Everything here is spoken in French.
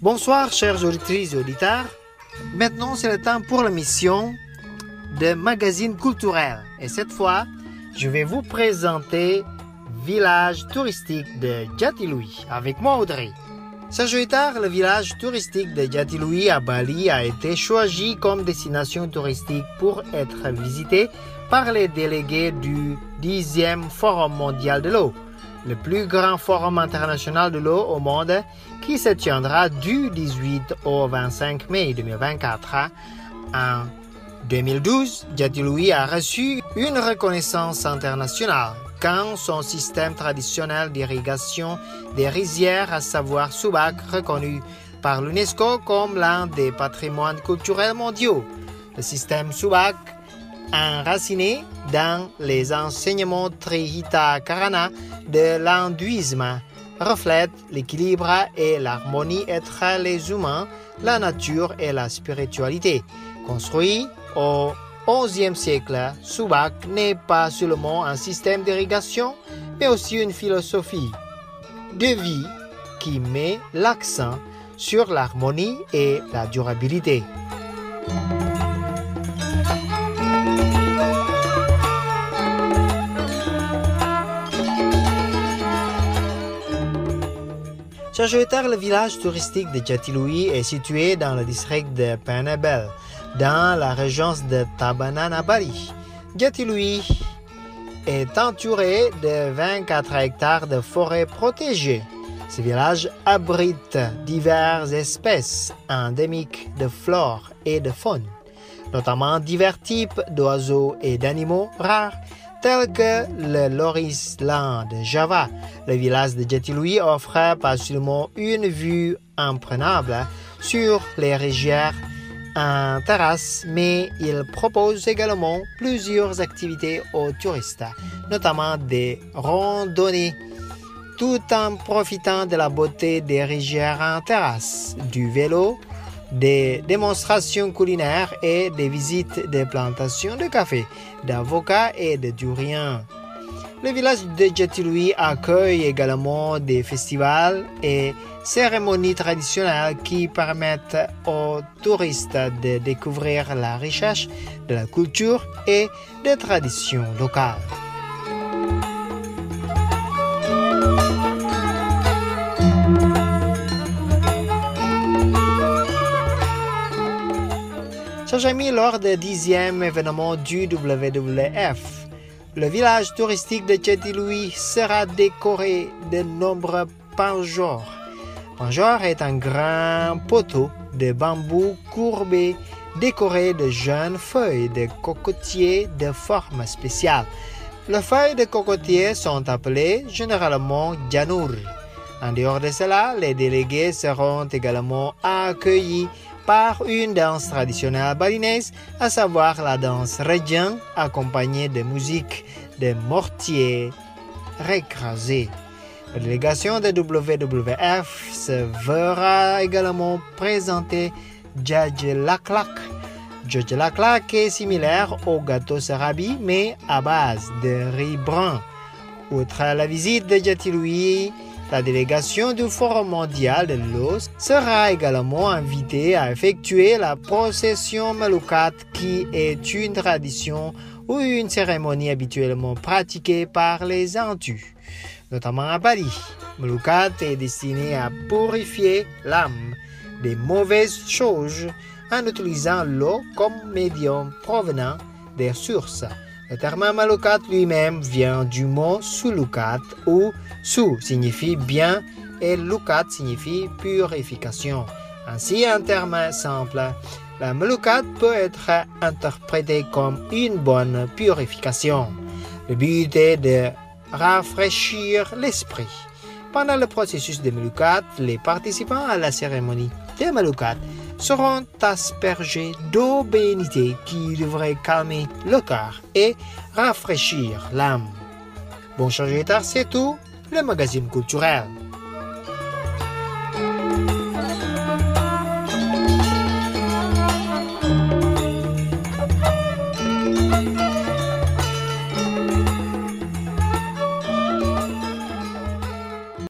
Bonsoir chers auditrices et auditeurs. Maintenant c'est le temps pour l'émission de magazine culturel. Et cette fois, je vais vous présenter village touristique de Jatiluwih avec moi Audrey. Chers auditeurs, le village touristique de Jatiluwih à Bali a été choisi comme destination touristique pour être visité par les délégués du 10e Forum mondial de l'eau, le plus grand forum international de l'eau au monde qui se tiendra du 18 au 25 mai 2024. En 2012, Jatiluwih a reçu une reconnaissance internationale quand son système traditionnel d'irrigation des rizières, à savoir Subak, reconnu par l'UNESCO comme l'un des patrimoines culturels mondiaux. Le système Subak, enraciné dans les enseignements Trihita Karana de l'hindouisme, reflète l'équilibre et l'harmonie entre les humains, la nature et la spiritualité. Construit au XIe siècle, Subak n'est pas seulement un système d'irrigation, mais aussi une philosophie de vie qui met l'accent sur l'harmonie et la durabilité. Chers auditeurs, le village touristique de Jatiluwih est situé dans le district de Penebel, dans la région de Tabanan à Bali. Jatiluwih est entouré de 24 hectares de forêts protégées. Ce village abrite diverses espèces endémiques de flore et de faune, notamment divers types d'oiseaux et d'animaux rares, tels que le loris lent de Java. Le village de Jatiluwih offre pas seulement une vue imprenable sur les rizières en terrasse, mais il propose également plusieurs activités aux touristes, notamment des randonnées, tout en profitant de la beauté des rizières en terrasse, du vélo, des démonstrations culinaires et des visites des plantations de café, d'avocats et de durian. Le village de Jatiluwih accueille également des festivals et cérémonies traditionnelles qui permettent aux touristes de découvrir la richesse de la culture et des traditions locales. Chers amis, lors du 10e événement du WWF, le village touristique de Jatiluwih sera décoré de nombreux panjors. Panjor est un grand poteau de bambou courbé décoré de jeunes feuilles de cocotier de forme spéciale. Les feuilles de cocotier sont appelées généralement janur. En dehors de cela, les délégués seront également accueillis par une danse traditionnelle balinaise, à savoir la danse Rejang, accompagnée de musique de mortier récrasé. La délégation de WWF se verra également présenter Jajelaklak. Jajelaklak est similaire au gâteau sarabi, mais à base de riz brun. Outre la visite de Jatiluwih, la délégation du Forum mondial de l'eau sera également invitée à effectuer la procession Melukat, qui est une tradition ou une cérémonie habituellement pratiquée par les Hindous, notamment à Bali. Melukat est destiné à purifier l'âme des mauvaises choses en utilisant l'eau comme médium provenant des sources. Le terme Melukat lui-même vient du mot Sulukat, où Su signifie bien et Lukat signifie purification. Ainsi, en termes simples, la Melukat peut être interprétée comme une bonne purification. Le but est de rafraîchir l'esprit. Pendant le processus de Melukat, les participants à la cérémonie de Melukat seront aspergés d'eau bénite qui devrait calmer le cœur et rafraîchir l'âme. Bon, chers auditeurs, c'est tout, le magazine culturel.